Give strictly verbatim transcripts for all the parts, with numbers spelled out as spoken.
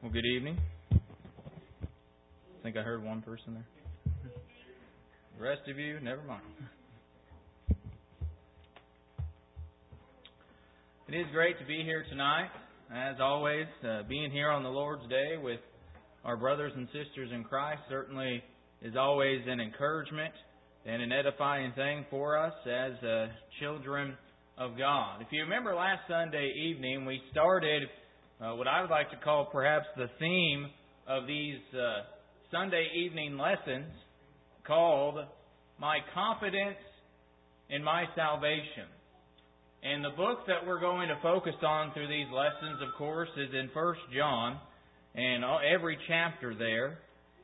Well, good evening. I think I heard one person there. The rest of you, never mind. It is great to be here tonight. As always, uh, being here on the Lord's Day with our brothers and sisters in Christ certainly is always an encouragement and an edifying thing for us as uh, children of God. If you remember last Sunday evening, we started uh, what I would like to call perhaps the theme of these uh, Sunday evening lessons called My Confidence in My Salvation. And the book that we're going to focus on through these lessons, of course, is in First John, and every chapter there.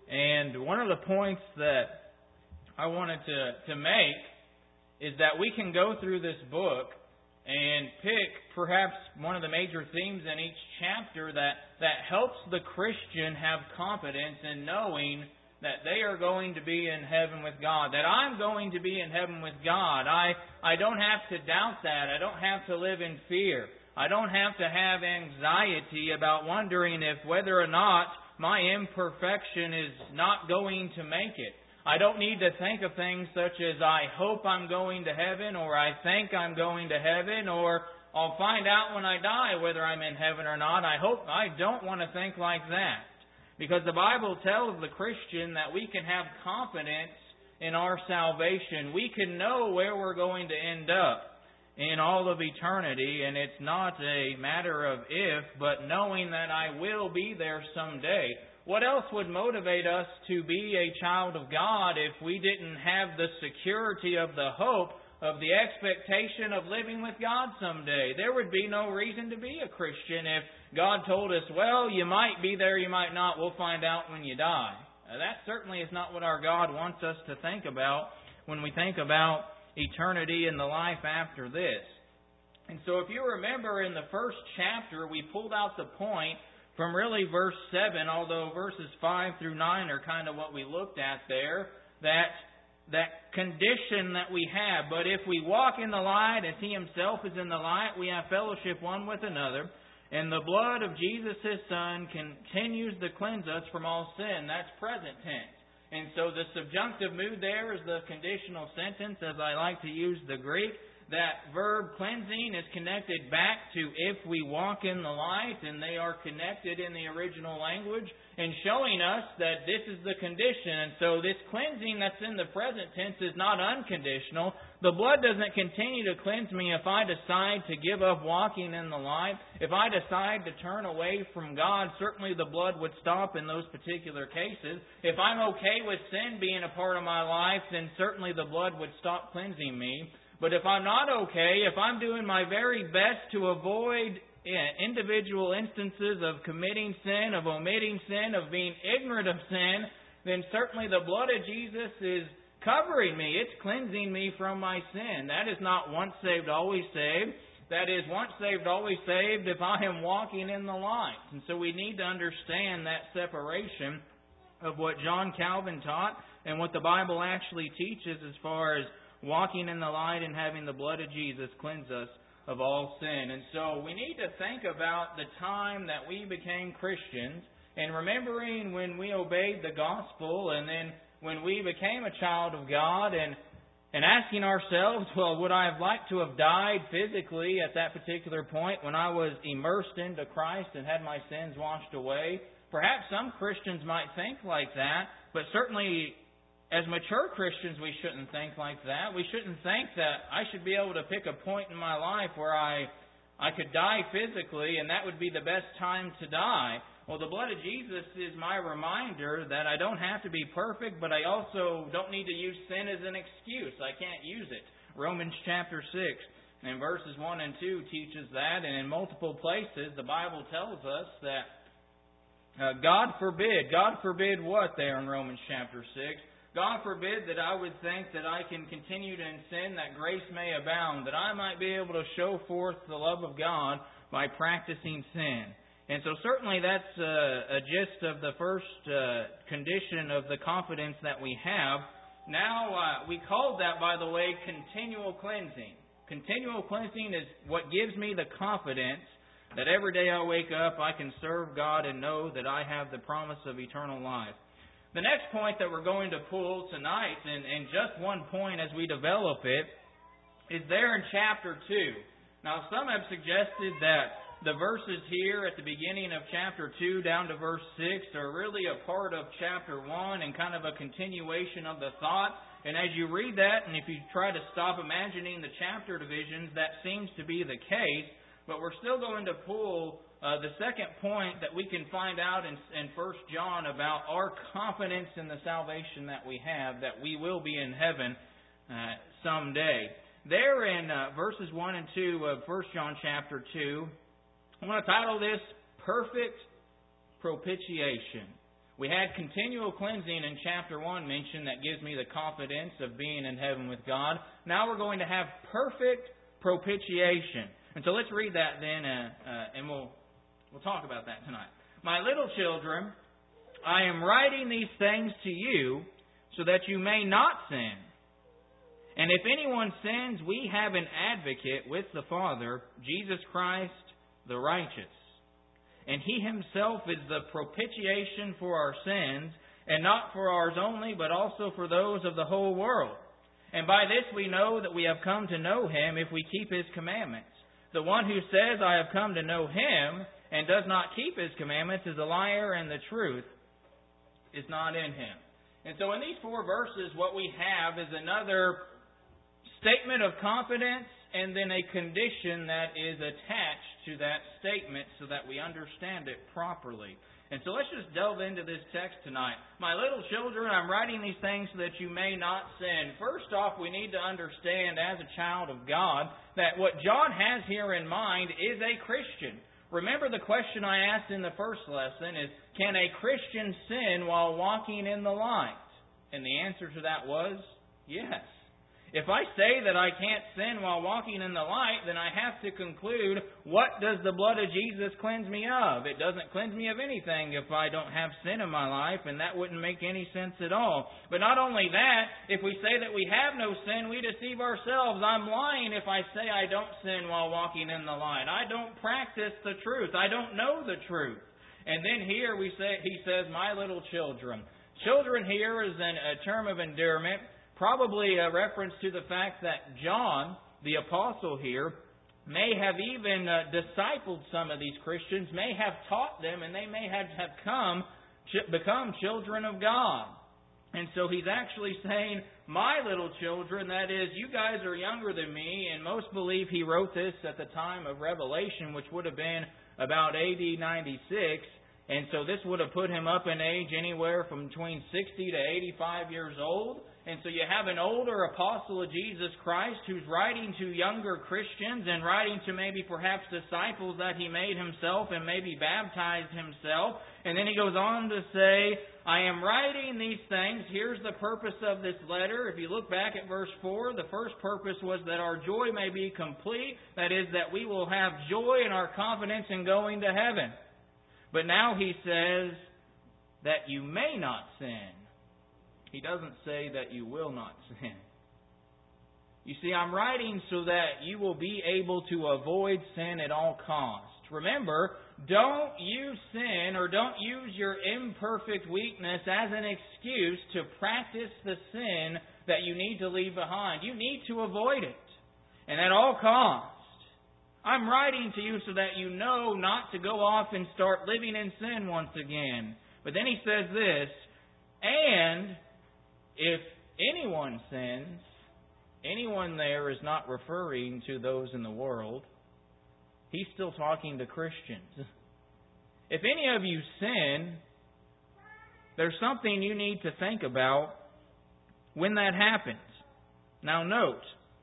And one of the points that I wanted to, to make is that we can go through this book and pick perhaps one of the major themes in each chapter that, that helps the Christian have confidence in knowing that they are going to be in heaven with God, that I'm going to be in heaven with God. I, I don't have to doubt that. I don't have to live in fear. I don't have to have anxiety about wondering if whether or not my imperfection is not going to make it. I don't need to think of things such as I hope I'm going to heaven, or I think I'm going to heaven, or I'll find out when I die whether I'm in heaven or not. I hope I don't want to think like that. Because the Bible tells the Christian that we can have confidence in our salvation. We can know where we're going to end up in all of eternity, and it's not a matter of if, but knowing that I will be there someday. What else would motivate us to be a child of God if we didn't have the security of the hope of the expectation of living with God someday? There would be no reason to be a Christian if God told us, well, you might be there, you might not, we'll find out when you die. Now, that certainly is not what our God wants us to think about when we think about eternity and the life after this. And so if you remember in the first chapter, we pulled out the point from really verse seven, although verses five through nine are kind of what we looked at there, that that condition that we have. But if we walk in the light as He Himself is in the light, we have fellowship one with another. And the blood of Jesus, His Son, continues to cleanse us from all sin. That's present tense. And so the subjunctive mood there is the conditional sentence, as I like to use the Greek. That verb cleansing is connected back to if we walk in the light, and they are connected in the original language, and showing us that this is the condition. And so this cleansing that's in the present tense is not unconditional. The blood doesn't continue to cleanse me if I decide to give up walking in the light. If I decide to turn away from God, certainly the blood would stop in those particular cases. If I'm okay with sin being a part of my life, then certainly the blood would stop cleansing me. But if I'm not okay, if I'm doing my very best to avoid individual instances of committing sin, of omitting sin, of being ignorant of sin, then certainly the blood of Jesus is covering me. It's cleansing me from my sin. That is not once saved, always saved. That is once saved, always saved if I am walking in the light. And so we need to understand that separation of what John Calvin taught and what the Bible actually teaches as far as walking in the light and having the blood of Jesus cleanse us of all sin. And so we need to think about the time that we became Christians and remembering when we obeyed the gospel and then when we became a child of God and and asking ourselves, well, would I have liked to have died physically at that particular point when I was immersed into Christ and had my sins washed away? Perhaps some Christians might think like that, but certainly as mature Christians, we shouldn't think like that. We shouldn't think that I should be able to pick a point in my life where I I could die physically and that would be the best time to die. Well, the blood of Jesus is my reminder that I don't have to be perfect, but I also don't need to use sin as an excuse. I can't use it. Romans chapter six and verses one and two teaches that, and in multiple places the Bible tells us that uh, God forbid, God forbid what there in Romans chapter six? God forbid that I would think that I can continue to sin, that grace may abound, that I might be able to show forth the love of God by practicing sin. And so certainly that's a, a gist of the first uh, condition of the confidence that we have. Now, uh, we called that, by the way, continual cleansing. Continual cleansing is what gives me the confidence That every day I wake up, I can serve God and know that I have the promise of eternal life. The next point that we're going to pull tonight, and, and just one point as we develop it, is there in chapter two. Now, some have suggested that the verses here at the beginning of chapter two down to verse six are really a part of chapter one and kind of a continuation of the thought. And as you read that, and if you try to stop imagining the chapter divisions, that seems to be the case. But we're still going to pull uh, the second point that we can find out in, in First John about our confidence in the salvation that we have, that we will be in heaven uh, someday. There in uh, verses one and two of First John chapter two, I want to title this, Perfect Propitiation. We had continual cleansing in chapter one mentioned that gives me the confidence of being in heaven with God. Now we're going to have perfect propitiation. And so let's read that then, uh, uh, and we'll we'll talk about that tonight. My little children, I am writing these things to you so that you may not sin. And if anyone sins, we have an advocate with the Father, Jesus Christ, the righteous. And He Himself is the propitiation for our sins, and not for ours only, but also for those of the whole world. And by this we know that we have come to know Him if we keep His commandments. The one who says, I have come to know Him, and does not keep His commandments is a liar, and the truth is not in him. And so in these four verses, what we have is another statement of confidence and then a condition that is attached to that statement so that we understand it properly. And so let's just delve into this text tonight. My little children, I'm writing these things so that you may not sin. First off, we need to understand as a child of God that what John has here in mind is a Christian. Remember the question I asked in the first lesson is, can a Christian sin while walking in the light? And the answer to that was, yes. If I say that I can't sin while walking in the light, then I have to conclude, what does the blood of Jesus cleanse me of? It doesn't cleanse me of anything if I don't have sin in my life, and that wouldn't make any sense at all. But not only that, if we say that we have no sin, we deceive ourselves. I'm lying if I say I don't sin while walking in the light. I don't practice the truth. I don't know the truth. And then here we say, he says, my little children. Children here is an, a term of endearment, probably a reference to the fact that John, the apostle here, may have even uh, discipled some of these Christians, may have taught them, and they may have, have come, ch- become children of God. And so he's actually saying, my little children, that is, you guys are younger than me, and most believe he wrote this at the time of Revelation, which would have been about A D ninety-six. And so this would have put him up in age anywhere from between sixty to eighty-five years old. And so you have an older apostle of Jesus Christ who's writing to younger Christians and writing to maybe perhaps disciples that he made himself and maybe baptized himself. And then he goes on to say, I am writing these things. Here's the purpose of this letter. If you look back at verse four, the first purpose was that our joy may be complete. That is, that we will have joy in our confidence in going to heaven. But now he says that you may not sin. He doesn't say that you will not sin. You see, I'm writing so that you will be able to avoid sin at all costs. Remember, don't use sin or don't use your imperfect weakness as an excuse to practice the sin that you need to leave behind. You need to avoid it, and at all costs. I'm writing to you so that you know not to go off and start living in sin once again. But then he says this, and if anyone sins, anyone there is not referring to those in the world. He's still talking to Christians. If any of you sin, there's something you need to think about when that happens. Now note,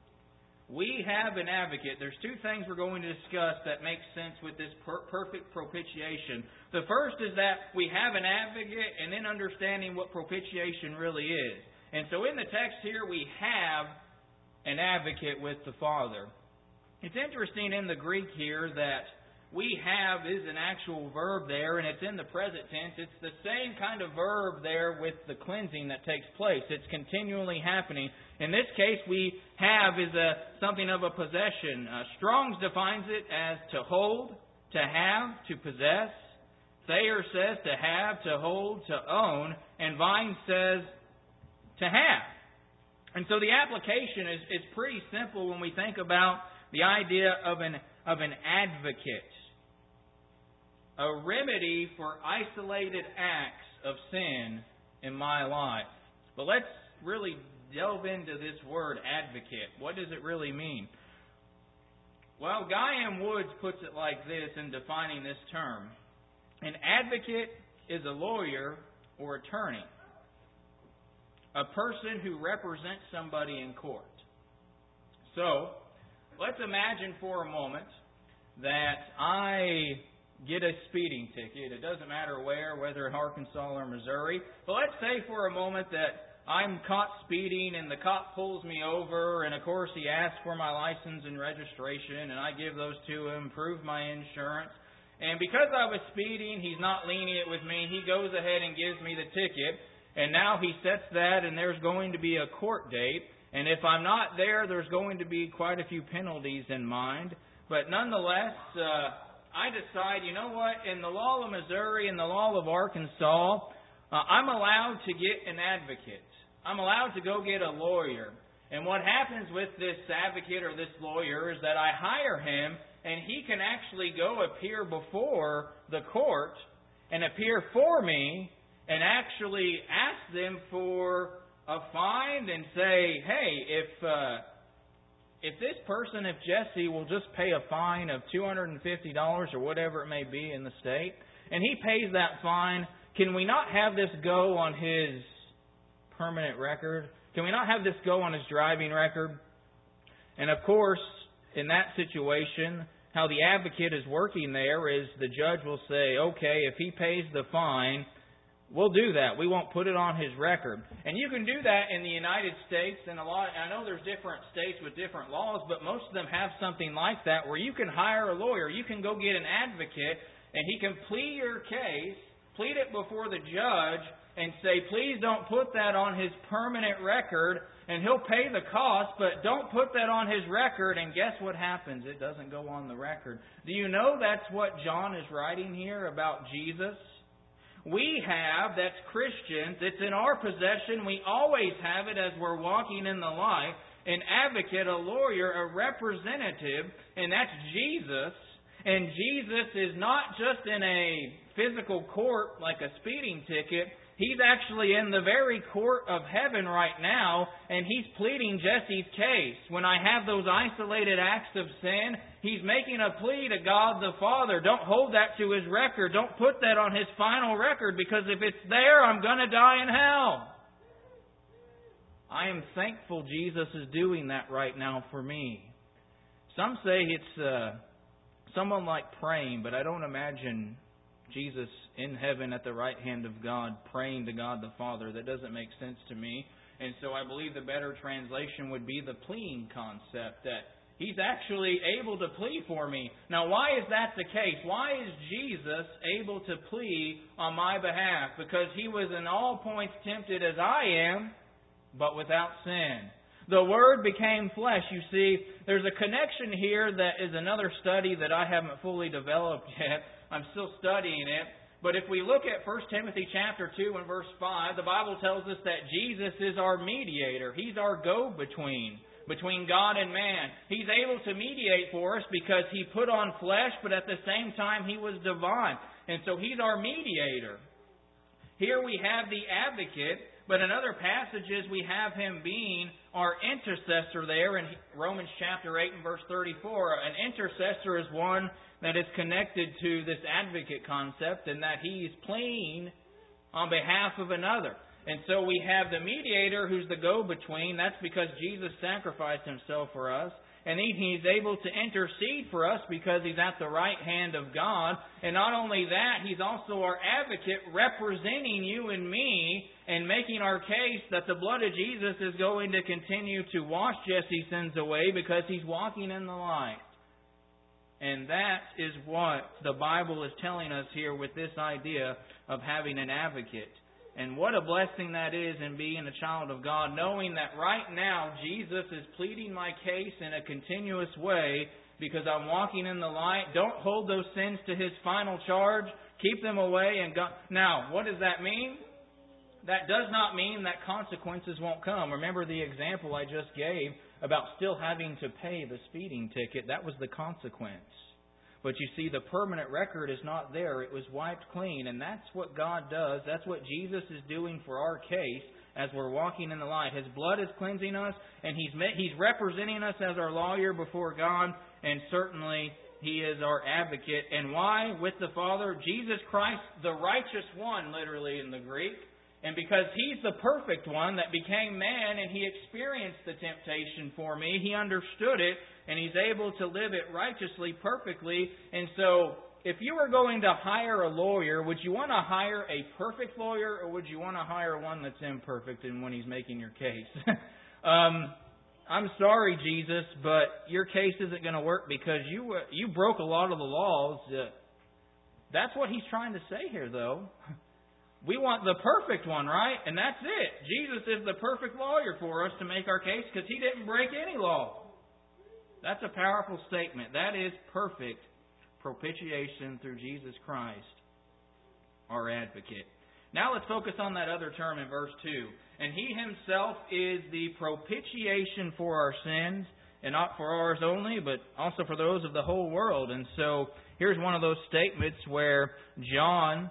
we have an advocate. There's two things we're going to discuss that make sense with this per- perfect propitiation. The first is that we have an advocate and then understanding what propitiation really is. And so in the text here we have an advocate with the Father. It's interesting in the Greek here that we have is an actual verb there, and it's in the present tense. It's the same kind of verb there with the cleansing that takes place. It's continually happening. In this case, we have is a something of a possession. Uh, Strong's defines it as to hold, to have, to possess. Thayer says to have, to hold, to own. And Vine says to have. And so the application is, is pretty simple when we think about the idea of an, of an advocate. A remedy for isolated acts of sin in my life. But let's really delve into this word advocate. What does it really mean? Well, Guy M. Woods puts it like this in defining this term. An advocate is a lawyer or attorney. A person who represents somebody in court. So, let's imagine for a moment that I get a speeding ticket. It doesn't matter where, whether in Arkansas or Missouri. But let's say for a moment that I'm caught speeding and the cop pulls me over, and of course he asks for my license and registration, and I give those to him, prove my insurance. And because I was speeding, he's not lenient with me. He goes ahead and gives me the ticket. And now he sets that, and there's going to be a court date. And if I'm not there, there's going to be quite a few penalties in mind. But nonetheless, uh, I decide, you know what, in the law of Missouri and the law of Arkansas, uh, I'm allowed to get an advocate. I'm allowed to go get a lawyer. And what happens with this advocate or this lawyer is that I hire him, and he can actually go appear before the court and appear for me and actually ask them for a fine and say, hey, if uh, if this person, if Jesse will just pay a fine of two hundred fifty dollars or whatever it may be in the state, and he pays that fine, can we not have this go on his permanent record? Can we not have this go on his driving record? And of course, in that situation, how the advocate is working there is the judge will say, okay, if he pays the fine, we'll do that. We won't put it on his record. And you can do that in the United States, and a lot. I know there's different states with different laws, but most of them have something like that where you can hire a lawyer. You can go get an advocate, and he can plead your case, plead it before the judge, and say, please don't put that on his permanent record, and he'll pay the cost, but don't put that on his record, and guess what happens? It doesn't go on the record. Do you know that's what John is writing here about Jesus? We have, that's Christians, it's in our possession, we always have it as we're walking in the light, an advocate, a lawyer, a representative, and that's Jesus. And Jesus is not just in a physical court like a speeding ticket. He's actually in the very court of heaven right now, and He's pleading Jesse's case. When I have those isolated acts of sin, He's making a plea to God the Father. Don't hold that to His record. Don't put that on His final record, because if it's there, I'm going to die in hell. I am thankful Jesus is doing that right now for me. Some say it's uh, someone like praying, but I don't imagine Jesus in heaven at the right hand of God praying to God the Father. That doesn't make sense to me. And so I believe the better translation would be the pleading concept, that He's actually able to plead for me. Now, why is that the case? Why is Jesus able to plead on my behalf? Because He was in all points tempted as I am, but without sin. The Word became flesh. You see, there's a connection here that is another study that I haven't fully developed yet. I'm still studying it. But if we look at First Timothy chapter two and verse five, the Bible tells us that Jesus is our mediator. He's our go-between, between God and man. He's able to mediate for us because He put on flesh, but at the same time He was divine. And so He's our mediator. Here we have the advocate, but in other passages we have Him being our intercessor there in Romans chapter eight and verse thirty-four. An intercessor is one that is connected to this advocate concept, and that he's pleading on behalf of another. And so we have the mediator who's the go-between. That's because Jesus sacrificed Himself for us. And He's able to intercede for us because He's at the right hand of God. And not only that, He's also our advocate, representing you and me and making our case that the blood of Jesus is going to continue to wash Jesse's sins away because He's walking in the light. And that is what the Bible is telling us here with this idea of having an advocate. And what a blessing that is in being a child of God, knowing that right now Jesus is pleading my case in a continuous way because I'm walking in the light. Don't hold those sins to His final charge. Keep them away. And go. Now, what does that mean? That does not mean that consequences won't come. Remember the example I just gave about still having to pay the speeding ticket. That was the consequence. But you see, the permanent record is not there. It was wiped clean. And that's what God does. That's what Jesus is doing for our case as we're walking in the light. His blood is cleansing us, and He's He's representing us as our lawyer before God, and certainly He is our advocate. And why? With the Father, Jesus Christ, the righteous one, literally in the Greek. And because He's the perfect one that became man and He experienced the temptation for me, He understood it, and He's able to live it righteously, perfectly. And so, if you were going to hire a lawyer, would you want to hire a perfect lawyer, or would you want to hire one that's imperfect and when he's making your case? um, I'm sorry, Jesus, but your case isn't going to work because you uh, you broke a lot of the laws. Uh, that's what He's trying to say here, though. We want the perfect one, right? And that's it. Jesus is the perfect lawyer for us to make our case because He didn't break any law. That's a powerful statement. That is perfect propitiation through Jesus Christ, our advocate. Now let's focus on that other term in verse two. And He Himself is the propitiation for our sins, and not for ours only, but also for those of the whole world. And so here's one of those statements where John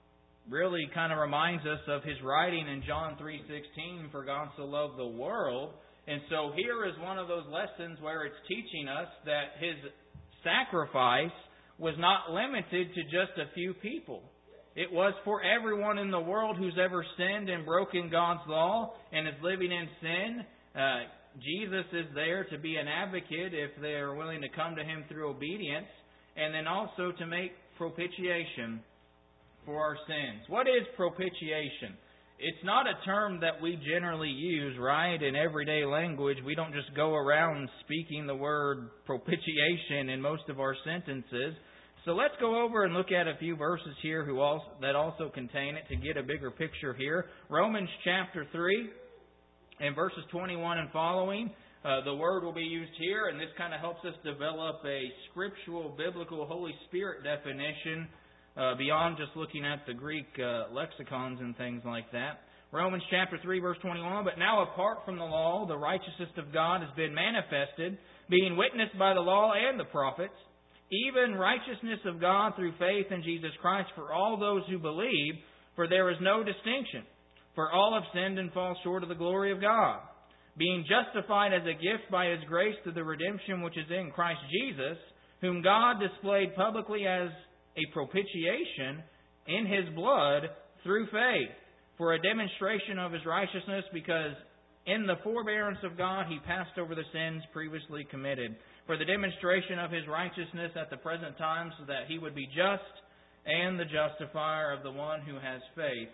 really kind of reminds us of his writing in John three sixteen, for God so loved the world. And so here is one of those lessons where it's teaching us that His sacrifice was not limited to just a few people. It was for everyone in the world who's ever sinned and broken God's law and is living in sin. Uh, Jesus is there to be an advocate if they are willing to come to Him through obedience, and then also to make propitiation for our sins. What is propitiation? It's not a term that we generally use, right, in everyday language. We don't just go around speaking the word propitiation in most of our sentences. So let's go over and look at a few verses here who also, that also contain it to get a bigger picture here. Romans chapter three and verses twenty-one and following. Uh, the word will be used here, and this kind of helps us develop a scriptural, biblical, Holy Spirit definition Uh, beyond just looking at the Greek uh, lexicons and things like that. Romans chapter three, verse twenty-one, But now apart from the law, the righteousness of God has been manifested, being witnessed by the law and the prophets, even righteousness of God through faith in Jesus Christ for all those who believe, for there is no distinction. For all have sinned and fall short of the glory of God, being justified as a gift by His grace through the redemption which is in Christ Jesus, whom God displayed publicly as a propitiation in His blood through faith, for a demonstration of His righteousness, because in the forbearance of God He passed over the sins previously committed, for the demonstration of His righteousness at the present time, so that He would be just and the justifier of the one who has faith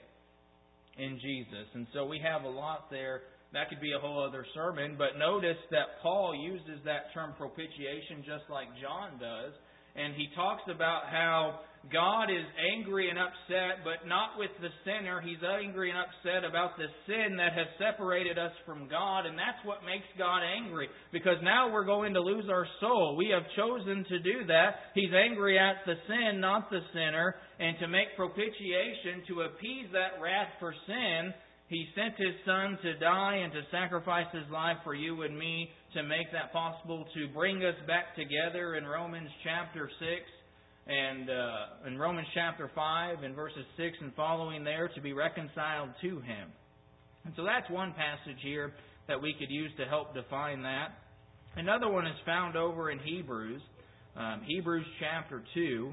in Jesus. And so we have a lot there. That could be a whole other sermon, but notice that Paul uses that term propitiation just like John does. And he talks about how God is angry and upset, but not with the sinner. He's angry and upset about the sin that has separated us from God. And that's what makes God angry, because now we're going to lose our soul. We have chosen to do that. He's angry at the sin, not the sinner. And to make propitiation, to appease that wrath for sin, He sent His Son to die and to sacrifice His life for you and me, to make that possible, to bring us back together in Romans chapter six and uh, in Romans chapter five and verses six and following there, to be reconciled to Him. And so that's one passage here that we could use to help define that. Another one is found over in Hebrews, um, Hebrews chapter two.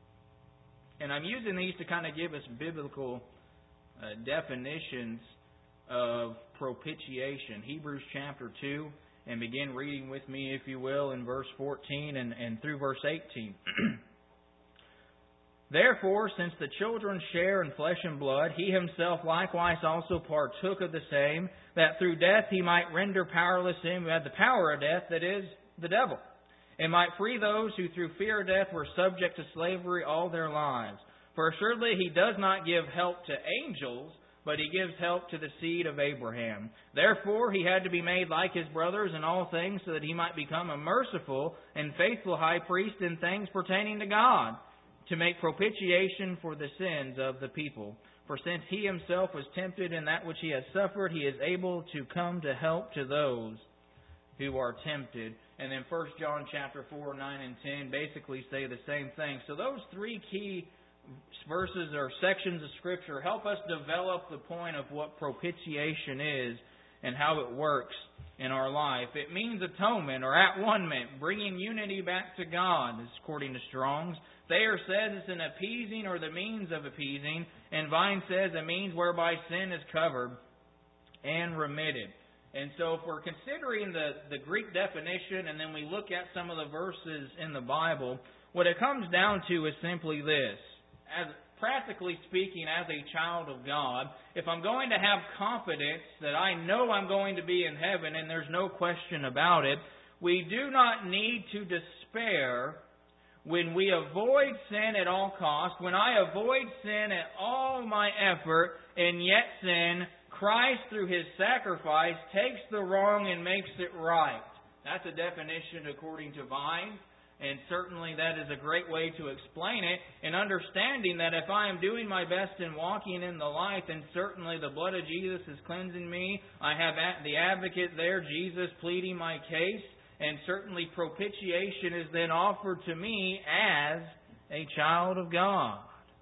And I'm using these to kind of give us biblical uh, definitions of propitiation. Hebrews chapter two. And begin reading with me, if you will, in verse fourteen and, and through verse eighteen. Therefore, since the children share in flesh and blood, He Himself likewise also partook of the same, that through death He might render powerless him who had the power of death, that is, the devil, and might free those who through fear of death were subject to slavery all their lives. For assuredly He does not give help to angels, but He gives help to the seed of Abraham. Therefore, He had to be made like His brothers in all things, so that He might become a merciful and faithful high priest in things pertaining to God, to make propitiation for the sins of the people. For since He Himself was tempted in that which He has suffered, He is able to come to help to those who are tempted. And then First John chapter four, nine and ten basically say the same thing. So those three key verses or sections of Scripture help us develop the point of what propitiation is and how it works in our life. It means atonement or at-one-ment, bringing unity back to God, according to Strong's. Thayer says it's an appeasing or the means of appeasing, and Vine says a means whereby sin is covered and remitted. And so if we're considering the, the Greek definition and then we look at some of the verses in the Bible, what it comes down to is simply this. As practically speaking, as a child of God, if I'm going to have confidence that I know I'm going to be in heaven and there's no question about it, we do not need to despair when we avoid sin at all costs, when I avoid sin at all my effort and yet sin, Christ through His sacrifice takes the wrong and makes it right. That's a definition according to Vine. And certainly that is a great way to explain it, and understanding that if I am doing my best in walking in the light, then certainly the blood of Jesus is cleansing me. I have the advocate there, Jesus, pleading my case, and certainly propitiation is then offered to me as a child of God.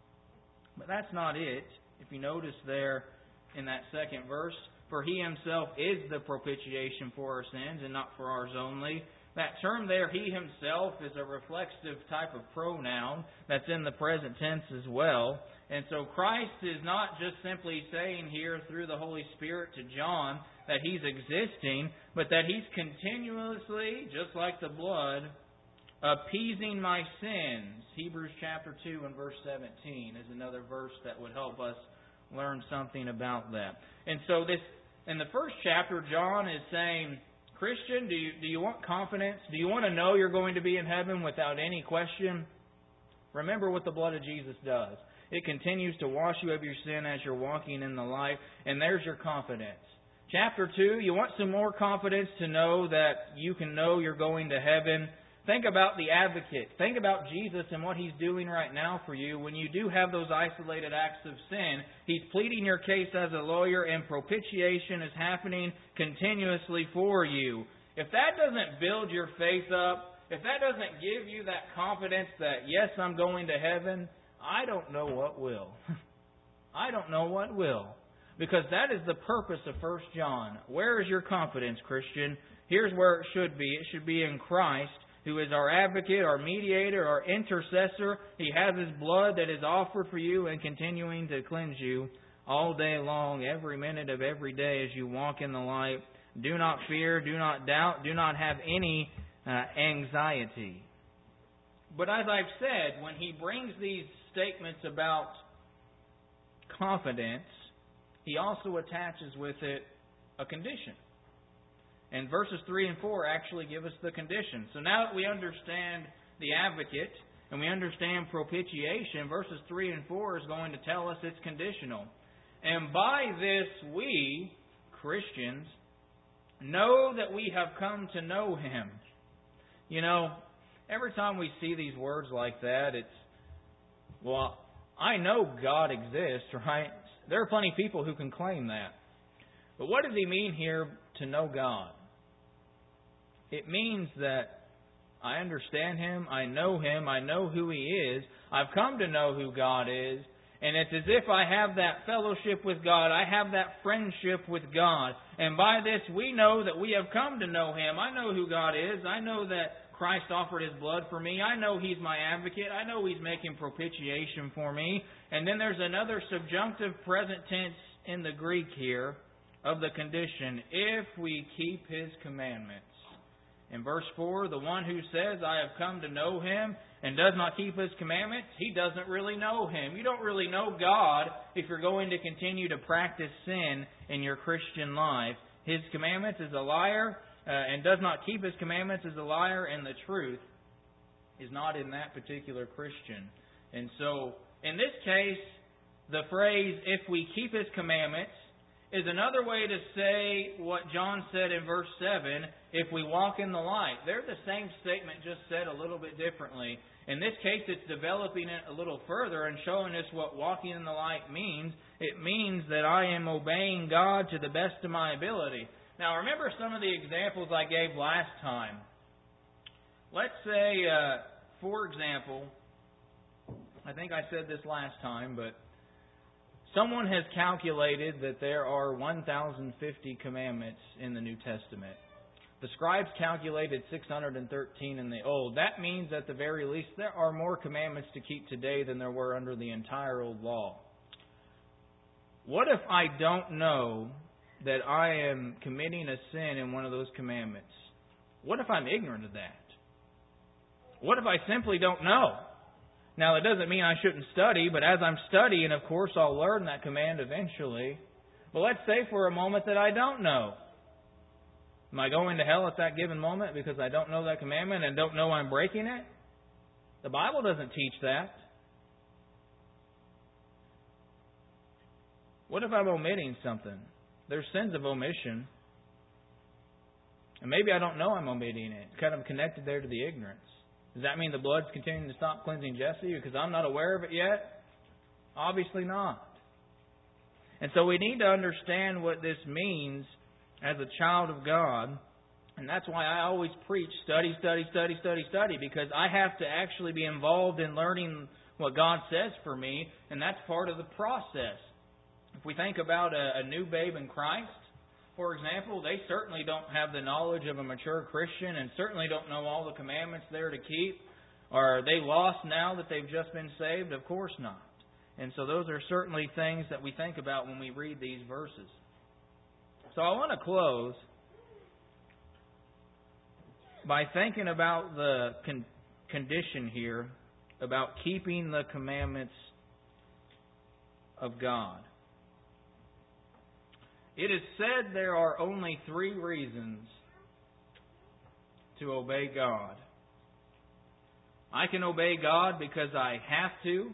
But that's not it. If you notice there in that second verse, for He Himself is the propitiation for our sins and not for ours only. That term there, He Himself, is a reflexive type of pronoun that's in the present tense as well. And so Christ is not just simply saying here through the Holy Spirit to John that He's existing, but that He's continuously, just like the blood, appeasing my sins. Hebrews chapter two and verse seventeen is another verse that would help us learn something about that. And so this, in the first chapter, John is saying, Christian, do you, do you want confidence? Do you want to know you're going to be in heaven without any question? Remember what the blood of Jesus does. It continues to wash you of your sin as you're walking in the light, and there's your confidence. Chapter two, you want some more confidence to know that you can know you're going to heaven? Think about the advocate. Think about Jesus and what He's doing right now for you. When you do have those isolated acts of sin, He's pleading your case as a lawyer, and propitiation is happening continuously for you. If that doesn't build your faith up, if that doesn't give you that confidence that, yes, I'm going to heaven, I don't know what will. I don't know what will. Because that is the purpose of First John. Where is your confidence, Christian? Here's where it should be. It should be in Christ, who is our advocate, our mediator, our intercessor. He has His blood that is offered for you and continuing to cleanse you all day long, every minute of every day as you walk in the light. Do not fear, do not doubt, do not have any uh, anxiety. But as I've said, when he brings these statements about confidence, he also attaches with it a condition. And verses three and four actually give us the condition. So now that we understand the advocate and we understand propitiation, verses three and four is going to tell us it's conditional. And by this we, Christians, know that we have come to know Him. You know, every time we see these words like that, it's, well, I know God exists, right? There are plenty of people who can claim that. But what does he mean here to know God? It means that I understand Him, I know Him, I know who He is, I've come to know who God is, and it's as if I have that fellowship with God, I have that friendship with God. And by this we know that we have come to know Him. I know who God is, I know that Christ offered His blood for me, I know He's my advocate, I know He's making propitiation for me. And then there's another subjunctive present tense in the Greek here of the condition, if we keep His commandments. In verse four, the one who says, I have come to know Him and does not keep His commandments, he doesn't really know Him. You don't really know God if you're going to continue to practice sin in your Christian life. His commandments is a liar, uh, and does not keep His commandments is a liar, and the truth is not in that particular Christian. And so, in this case, the phrase, if we keep His commandments, is another way to say what John said in verse seven, if we walk in the light. They're the same statement, just said a little bit differently. In this case, it's developing it a little further and showing us what walking in the light means. It means that I am obeying God to the best of my ability. Now, remember some of the examples I gave last time. Let's say, uh, for example, I think I said this last time, but someone has calculated that there are one thousand fifty commandments in the New Testament. The scribes calculated six hundred thirteen in the Old. That means at the very least there are more commandments to keep today than there were under the entire Old Law. What if I don't know that I am committing a sin in one of those commandments? What if I'm ignorant of that? What if I simply don't know? Now, it doesn't mean I shouldn't study, but as I'm studying, of course, I'll learn that command eventually. But let's say for a moment that I don't know. Am I going to hell at that given moment because I don't know that commandment and don't know I'm breaking it? The Bible doesn't teach that. What if I'm omitting something? There's sins of omission. And maybe I don't know I'm omitting it. It's kind of connected there to the ignorance. Does that mean the blood's continuing to stop cleansing Jesse because I'm not aware of it yet? Obviously not. And so we need to understand what this means as a child of God. And that's why I always preach study, study, study, study, study, because I have to actually be involved in learning what God says for me, and that's part of the process. If we think about a, a new babe in Christ, for example, they certainly don't have the knowledge of a mature Christian and certainly don't know all the commandments there to keep. Are they lost now that they've just been saved? Of course not. And so those are certainly things that we think about when we read these verses. So I want to close by thinking about the con- condition here about keeping the commandments of God. It is said there are only three reasons to obey God. I can obey God because I have to.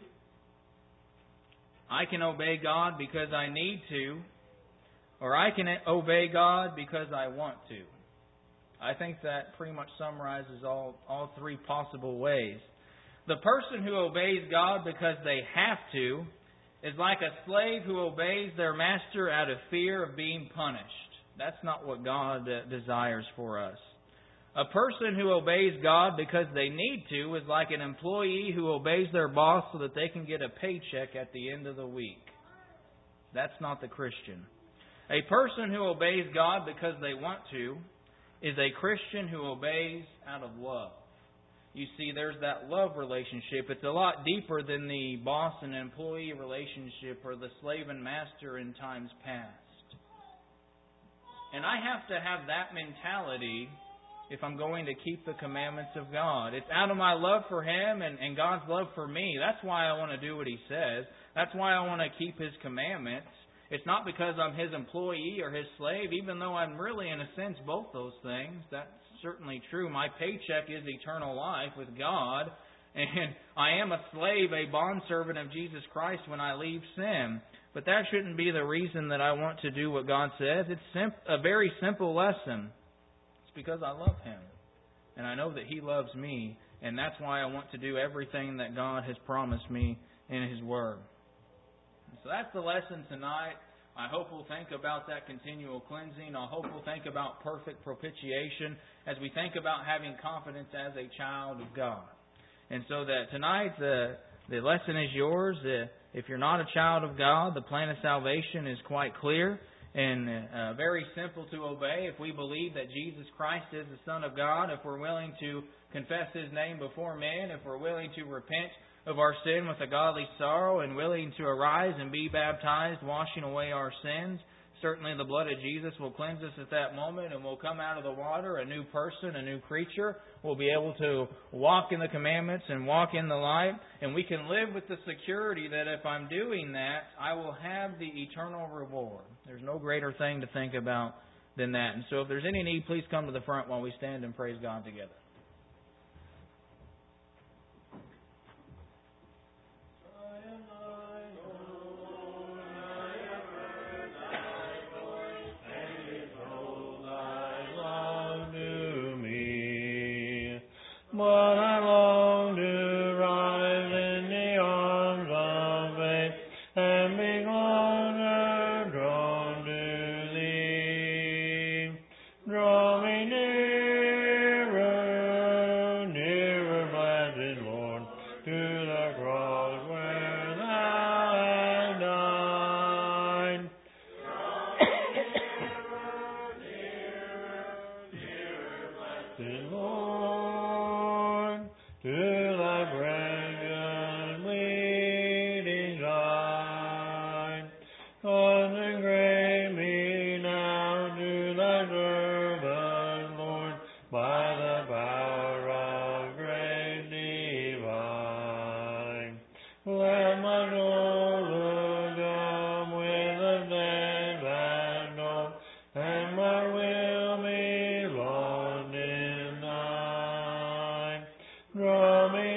I can obey God because I need to. Or I can obey God because I want to. I think that pretty much summarizes all, all three possible ways. The person who obeys God because they have to is like a slave who obeys their master out of fear of being punished. That's not what God desires for us. A person who obeys God because they need to is like an employee who obeys their boss so that they can get a paycheck at the end of the week. That's not the Christian. A person who obeys God because they want to is a Christian who obeys out of love. You see, there's that love relationship. It's a lot deeper than the boss and employee relationship or the slave and master in times past. And I have to have that mentality if I'm going to keep the commandments of God. It's out of my love for Him and, and God's love for me. That's why I want to do what He says. That's why I want to keep His commandments. It's not because I'm His employee or His slave, even though I'm really, in a sense, both those things. That's certainly true. My paycheck is eternal life with God, and I am a slave, a bondservant of Jesus Christ when I leave sin. But that shouldn't be the reason that I want to do what God says. It's sim- a very simple lesson. It's because I love Him, and I know that He loves me, and that's why I want to do everything that God has promised me in His Word. So that's the lesson tonight. I hope we'll think about that continual cleansing. I hope we'll think about perfect propitiation as we think about having confidence as a child of God. And so that tonight the, the lesson is yours. Uh, if you're not a child of God, the plan of salvation is quite clear and uh, very simple to obey. If we believe that Jesus Christ is the Son of God, if we're willing to confess His name before men, if we're willing to repent of our sin with a godly sorrow and willing to arise and be baptized, washing away our sins, certainly the blood of Jesus will cleanse us at that moment, and we'll come out of the water a new person, a new creature. We'll be able to walk in the commandments and walk in the light, and we can live with the security that if I'm doing that, I will have the eternal reward. There's no greater thing to think about than that. And so if there's any need, please come to the front while we stand and praise God together. I am thine, O me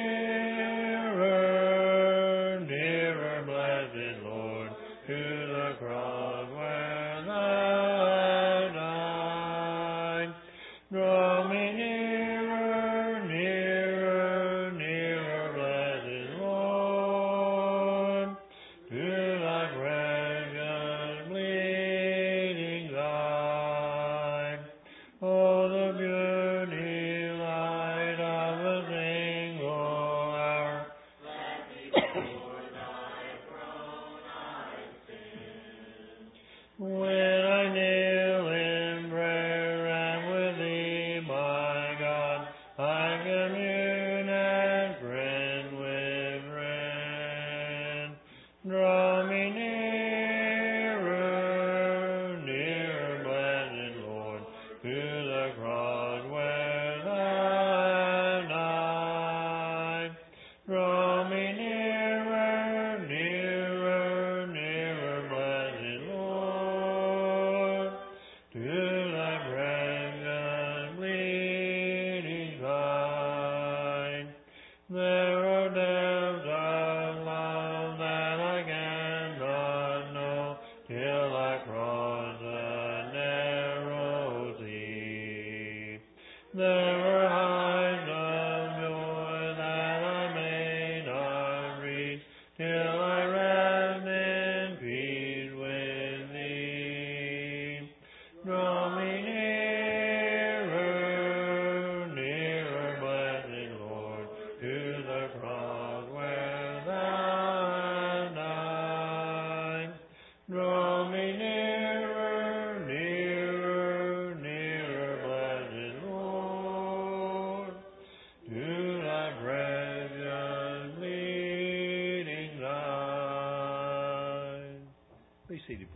nearer, nearer, blessed Lord, to the cross where thou hast died. Draw me nearer, nearer, nearer, blessed Lord, to thy precious bleeding side. Oh, the beauty light of a single hour. When I kneel in prayer and with thee, my God, I commune as friend with friend. Draw me nearer, nearer, blessed Lord, to the cross where thou hast died. Draw me nearer, nearer, nearer, blessed Lord, to thy precious bleeding side. There are depths of love that I cannot know till I cross the narrow sea. There are heights of joy that I may not reach till I rest in peace with thee. Draw me nearer, nearer, blessed Lord, to the cross where thou hast died. Draw me nearer, nearer, nearer, blessed Lord, to thy precious bleeding side. Be seated, please.